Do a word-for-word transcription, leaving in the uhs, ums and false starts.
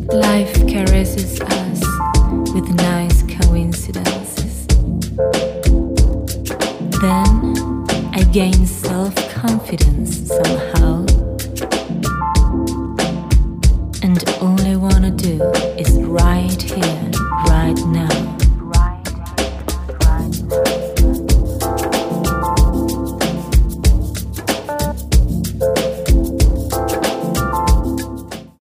Life caresses us with nice coincidences. Then I gain self-confidence somehow.